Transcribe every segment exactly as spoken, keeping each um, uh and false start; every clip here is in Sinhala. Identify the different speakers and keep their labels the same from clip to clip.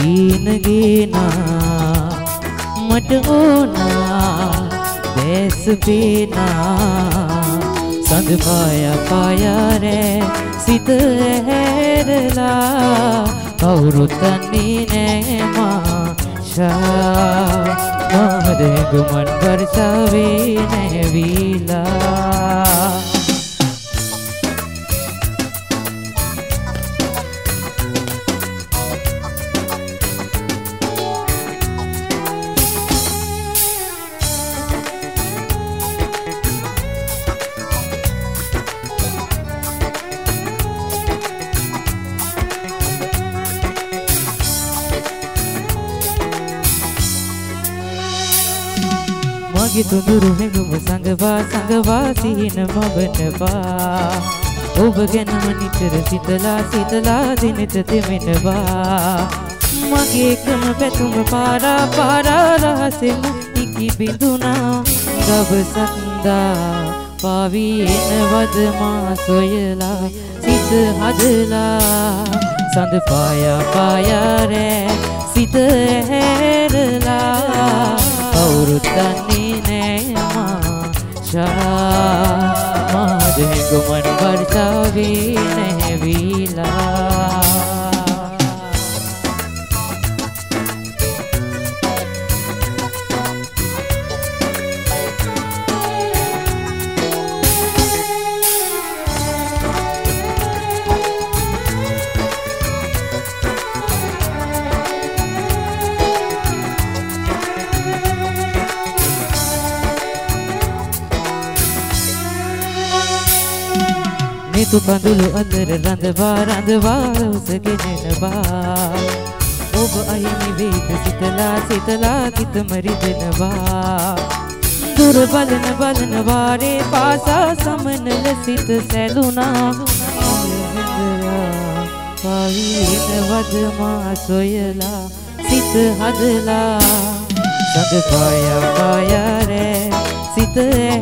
Speaker 1: ඊනගේනා මට ඕනා දැස් පේනා සඳ පාය පායරේ සිත ඇහැරලා කවුරුත් දන්නේ නෑ මාෂා මහදේ ගමන් වර්ෂාවේ නැවිලා මගේ තුඳුරු හැඟුම සංගවා සංගවා සිහින මවනවා ඔබ ගැනම නිතර සිතලා සිතලා දිනට දෙමෙනවා මගේ එකම පැතුම පාරා පාරා රහසෙම ඉකි බිඳුනා දවසක්දා පාවී එනවද මා සොයලා සිත හදලා සඳ පායා පායාරේ සිත ඇහැරලා කවුරුත් දන්නේ නෑ මාෂා මහදේ ගමන් වර්ෂාවේ නැවිලා නිතු කඳුළු අතර රඳවා රඳවා උසගෙනෙනවා ඔබ අහිමි වේද සිතලා සිතලා කිතම රිදෙනවා දුර බලන බලන වාරේ පාසා සමනල සිත සැලුනා පාවිනවද මා සොයලා සිත හදලා සඳ පායා පායාරේ සිත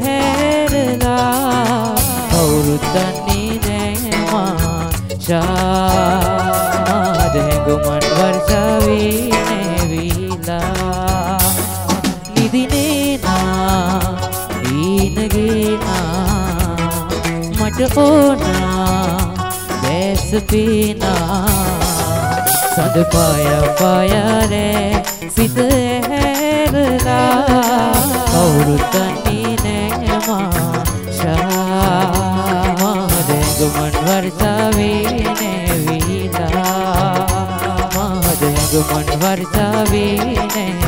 Speaker 1: ඇහැරලා කවුරුත් දන්නේ නෑ මාෂා මහදේ ගමන් වර්ෂාවේ නැවිලා නිදිනේනා ඊනගේනා මට ඕනා දැස් පේනා සඳ පායා පායාරේ සිත ඇහැරලා කවුරුත් දන්නේ නෑ මාෂා ගමන් වර්ෂාවේ නැවිලා මහදේ ගමන් වර්ෂාවේ